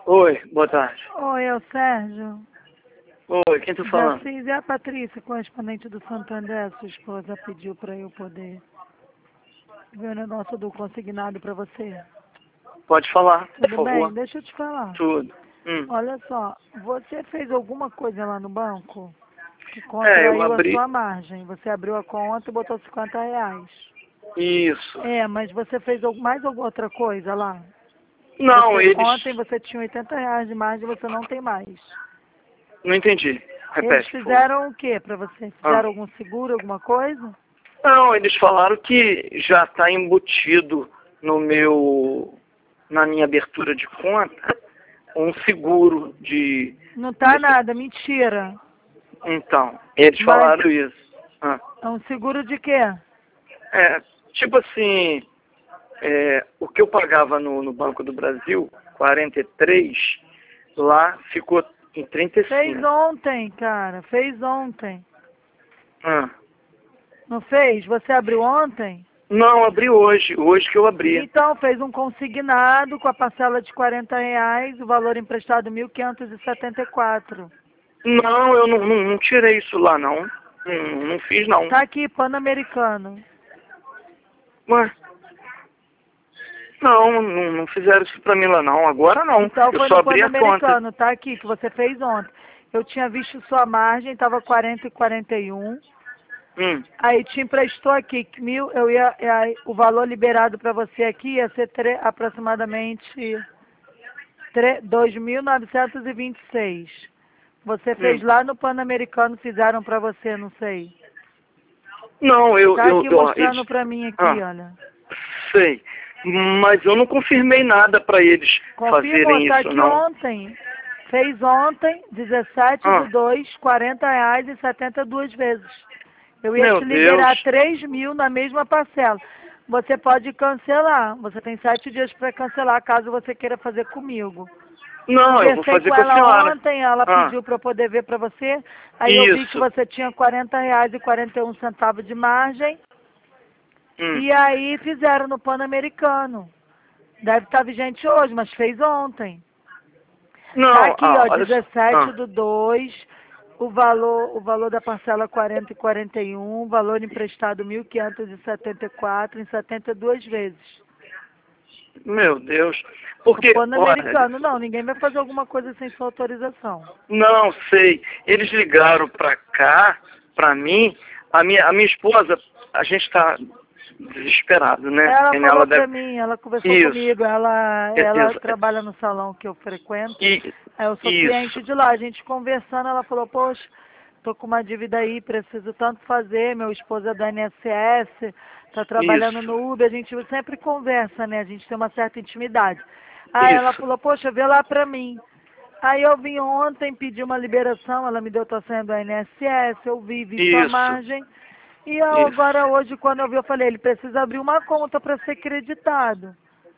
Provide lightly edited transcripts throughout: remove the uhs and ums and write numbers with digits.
Oi, boa tarde. Oi, é o Sérgio. Oi, quem tá falando? Assis, é a Patrícia, correspondente do Santander. Sua esposa pediu para eu poder ver o negócio do consignado para você. Pode falar, por Tudo bem? favor. Deixa eu te falar. Tudo. Olha só, você fez alguma coisa lá no banco que Eu contraiu a abri. sua margem. Você abriu a conta e botou R$ 50. Isso. Mas você fez mais alguma outra coisa lá? Não, eles. Ontem você tinha R$ 80 de margem e você não tem mais. Não entendi. Eles Repete, por favor. fizeram o que para você? Ah. Fizeram algum seguro, alguma coisa? Não, eles falaram que já está embutido na minha abertura de conta um seguro de. Não tá nada, mentira. Então, eles Mas falaram isso. Ah. é um seguro de quê? Tipo assim, o que eu pagava no Banco do Brasil, 43, lá ficou em Fez 35. ontem, cara. Fez ontem. Ah. Não fez? Você abriu ontem? Não, abri hoje. Hoje que eu abri. Então, fez um consignado com a parcela de R$ 40, o valor emprestado 1.574. Não, eu não tirei isso lá, não. Não fiz, não. Tá aqui, Pan-Americano. Ué? Não fizeram isso pra mim lá, não. Agora não. Então Eu foi só no abri a conta. Pan-Americano, tá aqui, que você fez ontem. Eu tinha visto sua margem, estava 40 e 41. Aí te emprestou aqui, o valor liberado para você aqui ia ser aproximadamente 2.926. Você fez lá no Pan-Americano, fizeram para você, não sei. Não, Tá aqui mostrando eles... para mim aqui, olha. Sei. Mas eu não confirmei nada pra eles Confirmou, fazerem tá isso, aqui não. ontem. Fez ontem, 17/2, R$ 40 e 72 vezes. Eu ia Meu te liberar Deus. 3.000 na mesma parcela. Você pode cancelar. Você tem 7 dias para cancelar, caso você queira fazer comigo. Não, eu vou Conversei fazer com com a ela senhora. ontem, ela pediu para eu poder ver para você. Aí eu vi que Isso. você tinha R$ 40,41 de margem. E aí fizeram no Pan-Americano. Deve estar vigente hoje, mas fez ontem. Não, Tá aqui, ó, olha só. 17/2, o valor da parcela 40 e 41, valor emprestado 1.574 em 72 vezes. Meu Deus. Porque, O Pan-Americano, olha, não, ninguém vai fazer alguma coisa sem sua autorização. não sei. Eles ligaram pra cá, pra mim. A minha esposa, a gente tá desesperado, né? Ela Porque falou deve... pra mim, ela conversou Isso. comigo, ela Isso. trabalha no salão que eu frequento. Eu sou Isso. cliente de lá, a gente conversando, ela falou, poxa, tô com uma dívida aí, preciso tanto fazer, meu esposo é da INSS, tá trabalhando Isso. no Uber, a gente sempre conversa, né? A gente tem uma certa intimidade. Aí ela falou, poxa, vê lá pra mim. Aí eu vim ontem, pedi uma liberação, ela me deu tua senha do INSS, eu vi sua margem. E agora hoje, quando eu vi, eu falei, ele precisa abrir uma conta para ser creditado.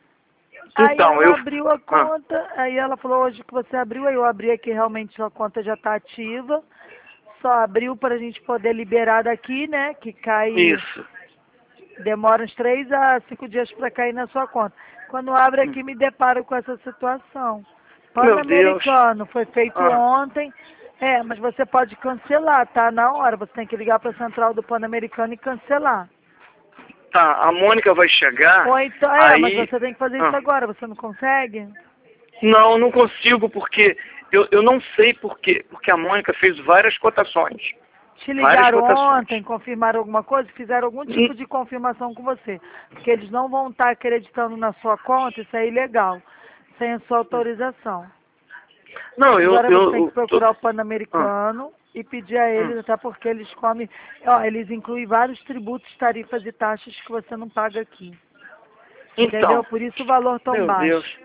Aí Então, ela abriu a conta, aí ela falou, hoje que você abriu, aí eu abri aqui, realmente sua conta já está ativa. Só abriu para a gente poder liberar daqui, né? Que cai. Isso. Demora uns 3 a 5 dias para cair na sua conta. Quando abre aqui, me deparo com essa situação. Meu Deus. Pan-Americano foi feito ontem. Mas você pode cancelar, tá? Na hora, você tem que ligar para a central do Pan-Americano e cancelar. Tá, a Mônica vai chegar. Ou então, aí... mas você tem que fazer isso agora, você não consegue? Não consigo, porque eu não sei porque a Mônica fez várias cotações. Te ligaram ontem, confirmaram alguma coisa, fizeram algum tipo de confirmação com você. Porque eles não vão estar acreditando na sua conta, isso é ilegal, sem a sua autorização. Não, Agora você tem que procurar o Pan-Americano e pedir a eles, até porque eles comem, eles incluem vários tributos, tarifas e taxas que você não paga aqui. Então, entendeu? Por isso o valor tão baixo.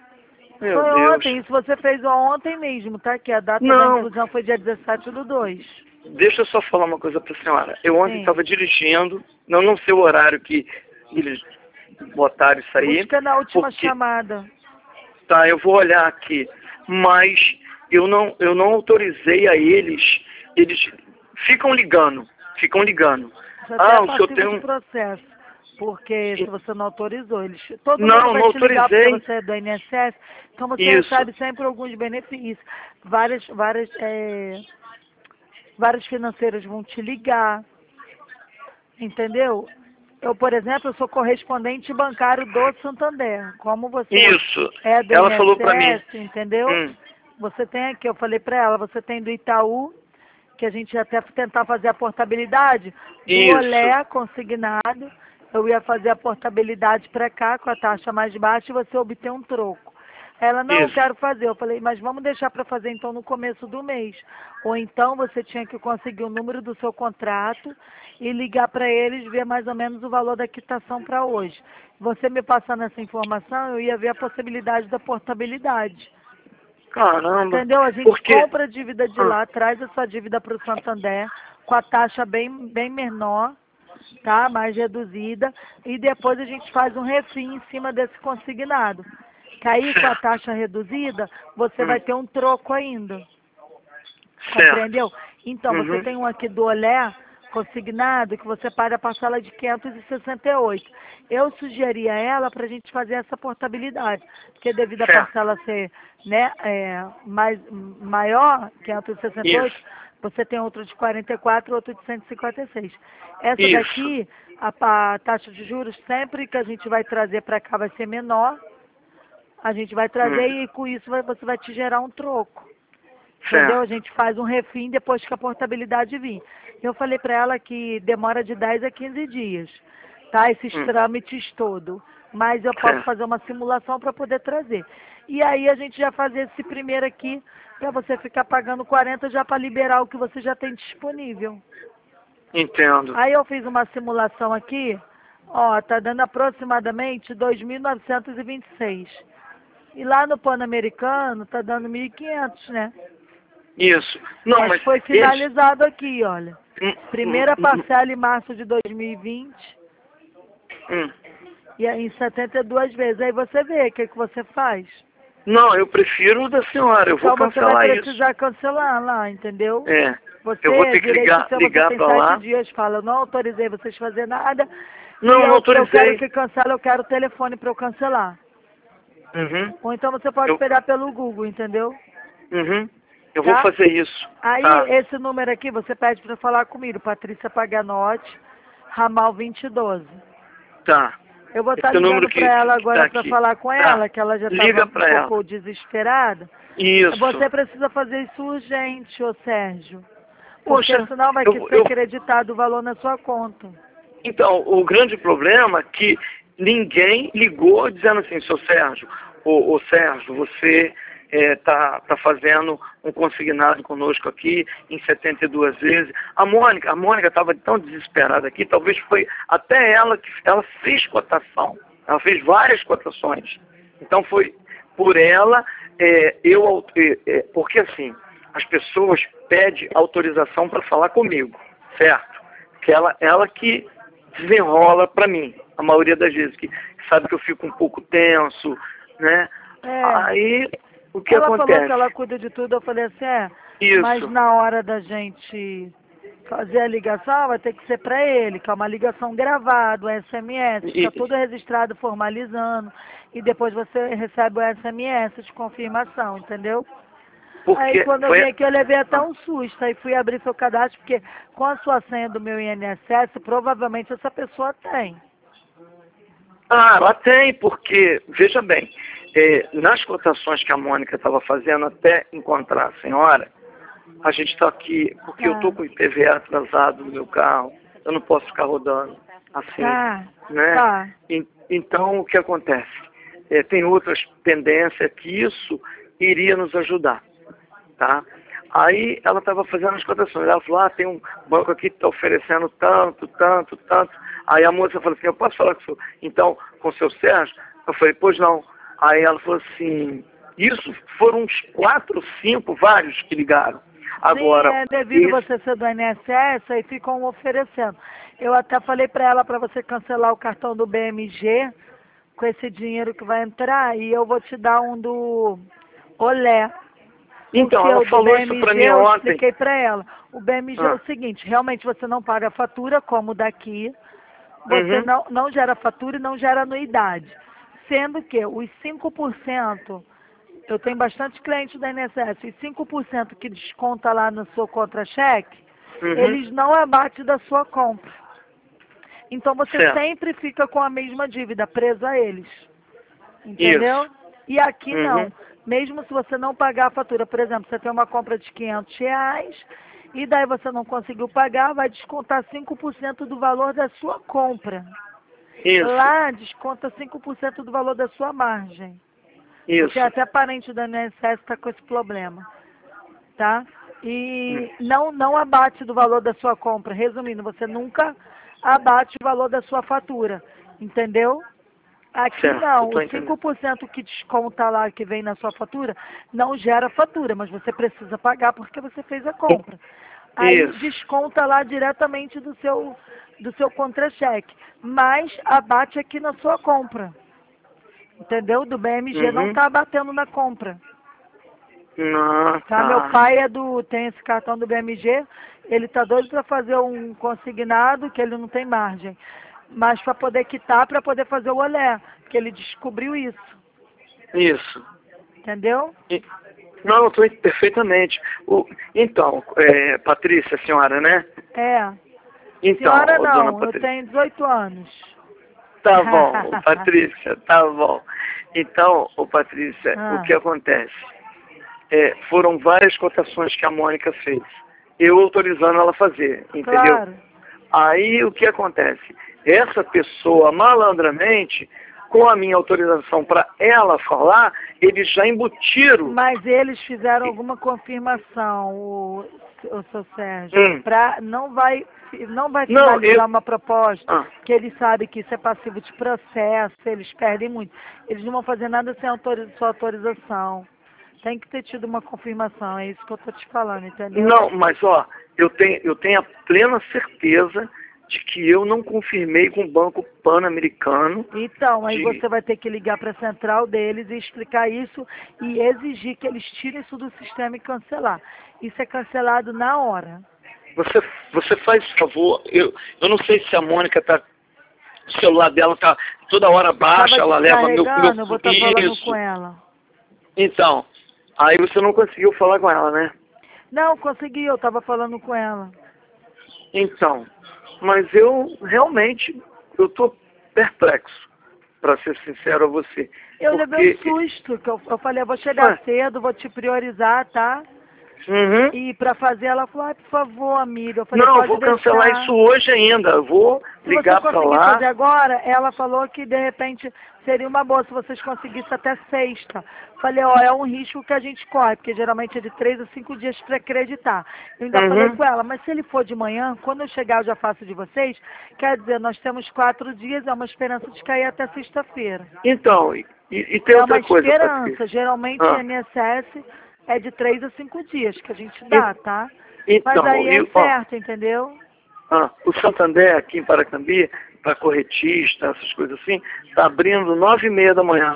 Foi ontem, isso você fez ontem mesmo, tá? Que a data da inclusão foi dia 17/2. Deixa eu só falar uma coisa para a senhora. Eu ontem estava dirigindo, não sei o horário que eles botaram isso aí. Busca na última chamada. Tá, eu vou olhar aqui. Mas eu não autorizei a eles. Eles ficam ligando. Já o senhor tem de processo. Porque se você não autorizou, todo Não, mundo vai não te ligar porque autorizei. você é do INSS, então você Isso. recebe sempre alguns benefícios. Várias financeiras vão te ligar, entendeu? Eu, por exemplo, eu sou correspondente bancário do Santander. Como você Isso. é do Ela falou pra mim. INSS, entendeu? Hum, Você tem aqui, eu falei para ela, você tem do Itaú, que a gente ia até tentar fazer a portabilidade, do isso. Olé consignado, eu ia fazer a portabilidade para cá com a taxa mais baixa e você obter um troco. Ela, não, eu Isso. quero fazer. Eu falei, mas vamos deixar para fazer então no começo do mês. Ou então você tinha que conseguir o número do seu contrato e ligar para eles, ver mais ou menos o valor da quitação para hoje. Você me passando essa informação, eu ia ver a possibilidade da portabilidade. Caramba. Entendeu? A gente Porque. compra a dívida de Ah, lá, traz a sua dívida para o Santander com a taxa bem menor, tá? Mais reduzida, e depois a gente faz um refim em cima desse consignado. Que aí com a certo. taxa reduzida, você vai Hum, ter um troco ainda. certo. Compreendeu? Então, você Uhum. tem um aqui do Olé consignado que você paga a parcela de 568. Eu sugeri a ela para a gente fazer essa portabilidade, porque devido à Certo. parcela ser, né, maior, 568, Isso. você tem outro de 44 e outro de 156. Essa Isso. daqui, a taxa de juros, sempre que a gente vai trazer para cá vai ser menor, a gente vai trazer Hum, e com isso você vai te gerar um troco. Entendeu? A certo. gente faz um refim depois que a portabilidade vir. Eu falei para ela que demora de 10 a 15 dias, tá? Esses Hum, trâmites todos. Mas eu posso certo. fazer uma simulação para poder trazer. E aí a gente já fazer esse primeiro aqui, para você ficar pagando 40 já para liberar o que você já tem disponível. Entendo. Aí eu fiz uma simulação aqui, ó, tá dando aproximadamente 2.926. E lá no Pan-Americano tá dando 1.500, né? Isso. Não, Mas mas foi eles. finalizado aqui, olha. Hum, hum, Primeira hum, parcela em março de 2020 hum. e aí em 72 vezes. Aí você vê o que, que você faz. Não, eu prefiro o da senhora. Eu vou Então você vai cancelar isso. precisar cancelar lá, entendeu? É. Eu vou Você, ter que direito seu, você ligar tem para 7 lá. dias, fala, eu não autorizei vocês fazer nada e Não, não eu quero autorizei. que cancele, eu quero o telefone para eu cancelar. Uhum. Ou então você pode Eu, pegar pelo Google, entendeu? uhum. Eu vou Tá? fazer isso. Aí, Tá. esse número aqui, você pede para falar comigo, Patrícia Paganotti, ramal 2012. Tá. Eu vou estar Esse é o número ligando para ela que tá agora para aqui. falar com Tá. ela, que ela já estava Liga um para ela. pouco desesperada. Isso. Você precisa fazer isso urgente, ô Sérgio, porque Poxa, senão vai que eu, ser eu, creditado o valor na sua conta. então, o grande problema é que ninguém ligou dizendo assim, seu Sérgio, ô Sérgio, você tá fazendo um consignado conosco aqui em 72 vezes. A Mônica estava tão desesperada aqui, talvez foi até ela que ela fez cotação. Ela fez várias cotações. Então foi por ela, porque assim, as pessoas pedem autorização para falar comigo, certo? Que ela que desenrola para mim, a maioria das vezes, que sabe que eu fico um pouco tenso, né? É, Aí, o que ela falou que acontece? ela cuida de tudo, eu falei assim, mas Isso, na hora da gente fazer a ligação vai ter que ser para ele, que é uma ligação gravada, um SMS, fica e- tudo registrado, formalizando, e depois você recebe o SMS de confirmação, entendeu? Aí porque quando eu vim foi... aqui eu levei até Ah, um susto, aí fui abrir seu cadastro, porque com a sua senha do meu INSS, provavelmente essa pessoa tem. ela tem, porque, veja bem, nas cotações que a Mônica estava fazendo até encontrar a senhora, a gente está aqui, porque eu estou Tá, com o IPVA atrasado no meu carro, eu não posso ficar rodando assim, tá, né? tá. Então, o que acontece? Tem outras pendências que isso iria nos ajudar, tá? Aí ela estava fazendo as cotações, ela falou, tem um banco aqui que está oferecendo tanto, tanto, tanto. Aí a moça falou assim, eu posso falar então, com o seu Sérgio? Eu falei, pois não. Aí ela falou assim, isso foram uns 4, 5, vários que ligaram. Sim, Agora, é devido esse, você ser do INSS, aí ficam oferecendo. Eu até falei para ela para você cancelar o cartão do BMG com esse dinheiro que vai entrar e eu vou te dar um do Olé. então, Porque ela o do falou isso para BMG mim eu ontem. expliquei para ela. O BMG é o Ah, seguinte, realmente você não paga a fatura como daqui, você não gera fatura e não gera anuidade. Sendo que os 5%, eu tenho bastante clientes da INSS, os 5% que desconta lá no seu contra-cheque, eles não abatem da sua compra. Então você sempre fica com a mesma dívida, preso a eles. Entendeu? Isso. E aqui não. Mesmo se você não pagar a fatura, por exemplo, você tem uma compra de R$500, e daí você não conseguiu pagar, vai descontar 5% do valor da sua compra. Isso. Lá desconta 5% do valor da sua margem. Isso. Porque até parente da INSS está com esse problema. Tá? E não abate do valor da sua compra. Resumindo, você nunca abate o valor da sua fatura. Entendeu? Aqui não, o 5% que desconta lá, que vem na sua fatura, não gera fatura, mas você precisa pagar porque você fez a compra. Aí desconta lá diretamente do seu contra-cheque, mas abate aqui na sua compra. Entendeu? Do BMG não está abatendo na compra. Tá? Meu pai tem esse cartão do BMG, ele tá doido para fazer um consignado que ele não tem margem. Mas para poder quitar, para poder fazer o olé, porque ele descobriu isso. Isso. Entendeu? Não, eu estou perfeitamente. Então, Patrícia, a senhora, né? Então, senhora não, dona Patrícia. Eu tenho 18 anos. Tá bom, Patrícia, tá bom. Então, Patrícia, o que acontece? Foram várias cotações que a Mônica fez. Eu autorizando ela a fazer, entendeu? Claro. Aí o que acontece? Essa pessoa, malandramente, com a minha autorização para ela falar, eles já embutiram. Mas eles fizeram alguma confirmação, o seu Sérgio, não vai finalizar uma proposta, que eles sabem que isso é passivo de processo, eles perdem muito. Eles não vão fazer nada sem sua autorização. Tem que ter tido uma confirmação, é isso que eu estou te falando, entendeu? Não, mas eu tenho a plena certeza de que eu não confirmei com o Banco Pan-Americano. Então, aí você vai ter que ligar para a central deles e explicar isso e exigir que eles tirem isso do sistema e cancelar. Isso é cancelado na hora. Você faz favor, eu não sei se a Mônica o celular dela tá toda hora baixa, ela leva meu eu vou estar falando com ela. Então, aí você não conseguiu falar com ela, né? Não, consegui, eu estava falando com ela. Então, mas eu realmente, eu tô perplexo, para ser sincero a você. Eu levei um susto, que eu falei, eu vou chegar cedo, vou te priorizar, tá? E para fazer, ela falou, por favor, amiga. Eu falei, não, pode vou deixar. Cancelar isso hoje ainda. Eu vou ligar para lá. Se você conseguir fazer agora, ela falou que de repente seria uma boa se vocês conseguissem até sexta. Falei, é um risco que a gente corre, porque geralmente é de 3 a 5 dias para acreditar. Eu ainda falei com ela, mas se ele for de manhã, quando eu chegar eu já faço de vocês, quer dizer, nós temos 4 dias, é uma esperança de cair até sexta-feira. Então, e tem outra coisa. É uma esperança, geralmente a INSS é de 3 a 5 dias que a gente dá, tá? Então, mas aí certo, entendeu? O Santander aqui em Paracambi, para corretista, essas coisas assim, está abrindo 9h30 da manhã.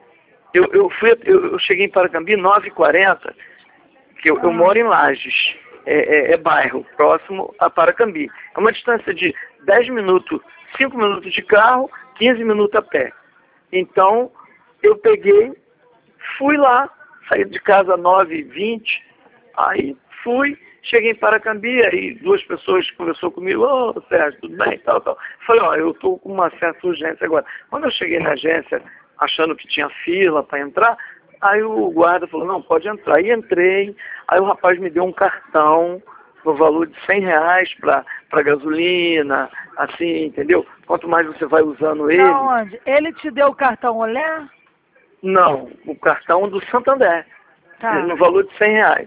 Eu cheguei em Paracambi 9h40, que eu moro em Lages, é bairro, próximo a Paracambi. É uma distância de 10 minutos, 5 minutos de carro, 15 minutos a pé. Então, eu fui lá, saí de casa às 9h20, aí cheguei em Paracambi, aí 2 pessoas conversou comigo, Sérgio, tudo bem, tal. Falei, eu estou com uma certa urgência agora. Quando eu cheguei na agência, achando que tinha fila para entrar, aí o guarda falou, não, pode entrar. E entrei, aí o rapaz me deu um cartão no valor de R$100 para gasolina, assim, entendeu? Quanto mais você vai usando ele... Onde? Ele te deu o cartão Olé? Não, o cartão do Santander, no valor de R$100.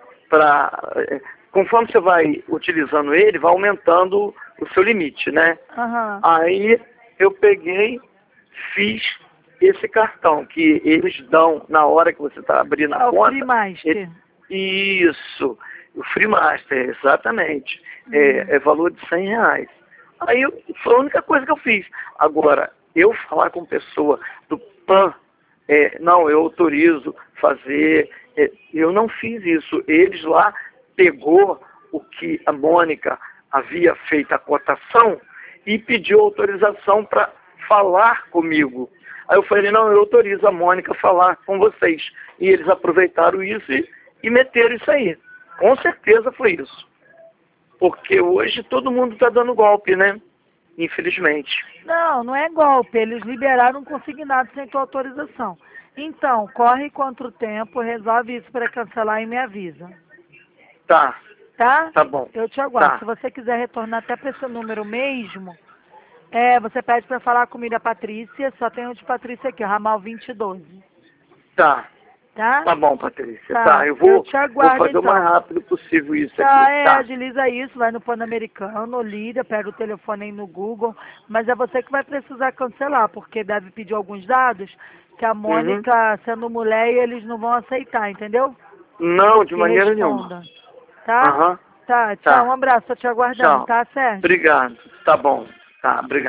Conforme você vai utilizando ele, vai aumentando o seu limite, né? Aí eu fiz esse cartão que eles dão na hora que você está abrindo a conta. O Free Master. Isso, o Free Master, exatamente. É valor de R$100. Aí foi a única coisa que eu fiz. Agora, eu falar com pessoa do PAN, não, eu autorizo fazer, eu não fiz isso. Eles lá pegou o que a Mônica havia feito a cotação e pediu autorização para falar comigo. Aí eu falei, não, eu autorizo a Mônica a falar com vocês. E eles aproveitaram isso e meteram isso aí. Com certeza foi isso. Porque hoje todo mundo está dando golpe, né? Infelizmente. Não, não é golpe. Eles liberaram um consignado sem tua autorização. Então, corre contra o tempo, resolve isso para cancelar e me avisa. Tá. Tá? Tá bom. Eu te aguardo. Tá. Se você quiser retornar até para esse número mesmo, você pede para falar comigo a Patrícia. Só tem o de Patrícia aqui, ramal 2012. Tá. Tá? Tá bom, Patrícia. Tá, eu vou te aguardo, fazer o mais então. rápido possível isso Tá, aqui. Tá. agiliza isso, vai no Pan-Americano, liga, pega o telefone aí no Google, mas é você que vai precisar cancelar, porque deve pedir alguns dados que a Mônica, sendo mulher, eles não vão aceitar, entendeu? Não, de Que maneira responda. nenhuma. Tá? Aham. Tá, tchau, Tá. um abraço, tô te aguardando, Tchau. tá, Sérgio? Obrigado. Tá bom. Tá, obrigado.